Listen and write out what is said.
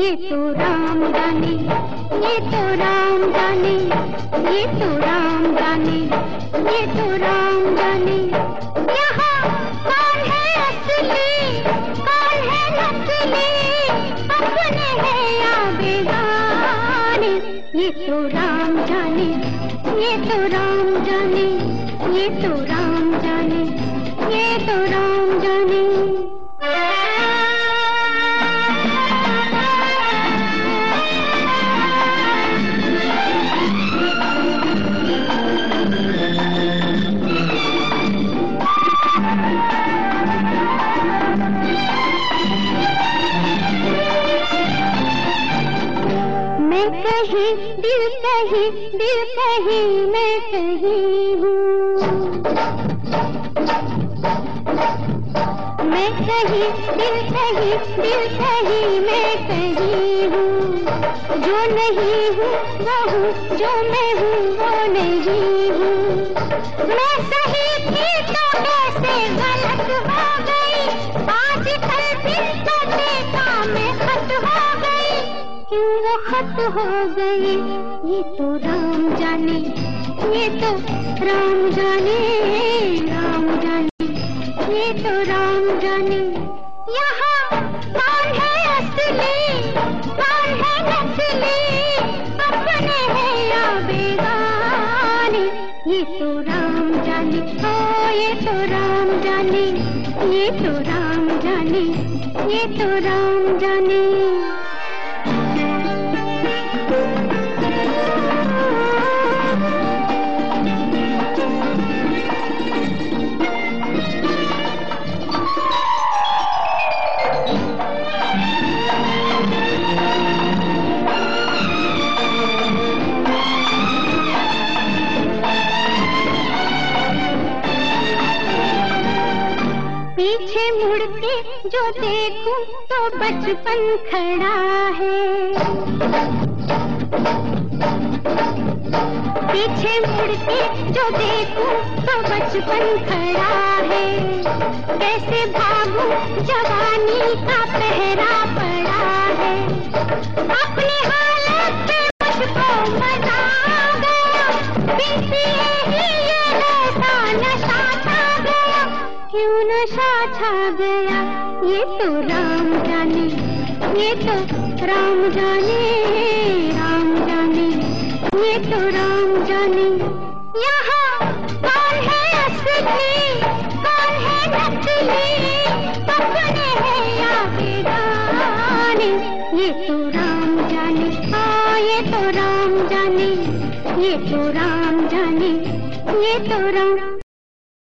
ये तो राम जाने, ये तो राम जाने, ये तो राम जाने, ये तो राम जाने। यहाँ कौन है असली, कौन है नकली, अपने हैं या बेगाने। ये तो राम जाने, ये तो राम जाने, ये तो राम जाने, ये तो राम जाने। मैं कहीं दिल कहीं, दिल कहीं मैं कहीं हूँ। मैं कहीं दिल कहीं, दिल कहीं मैं कहीं हूँ। जो नहीं हूँ वो हूँ, जो मैं हूँ वो नहीं हूँ। मैं सही थी तो कैसे गलत हो गई, आजकल फिर तो देखा मैं खत हो गई। क्यों वो खत हो गई, ये तो राम जाने, ये तो राम जाने, राम जाने, ये तो राम जाने। यहाँ कौन है असली, कौन है नकली, अपने हैं या बेगाने। ये तो राम जाने, ओ ये तो राम जाने, ये तो राम जाने, ये तो राम जाने। पीछे मुड़ के जो देखूं तो बचपन खड़ा है। पीछे मुड़ के जो देखूं तो बचपन खड़ा है। कैसे भागूं जवानी का पहरा पड़ा है। अपनी हालत पे मुझको मजा आ गया, बीती ही ये ऐसा नशा छा गया। क्यों नशा छा गया, ये तो राम जाने, ये तो राम जाने, राम जाने, ये तो राम जाने। यहाँ कौन है असली, कौन है नकली, अपने हैं या बेगाने। ये तो राम जाने, हाँ ये तो राम जाने, ये तो राम जाने, ये तो राम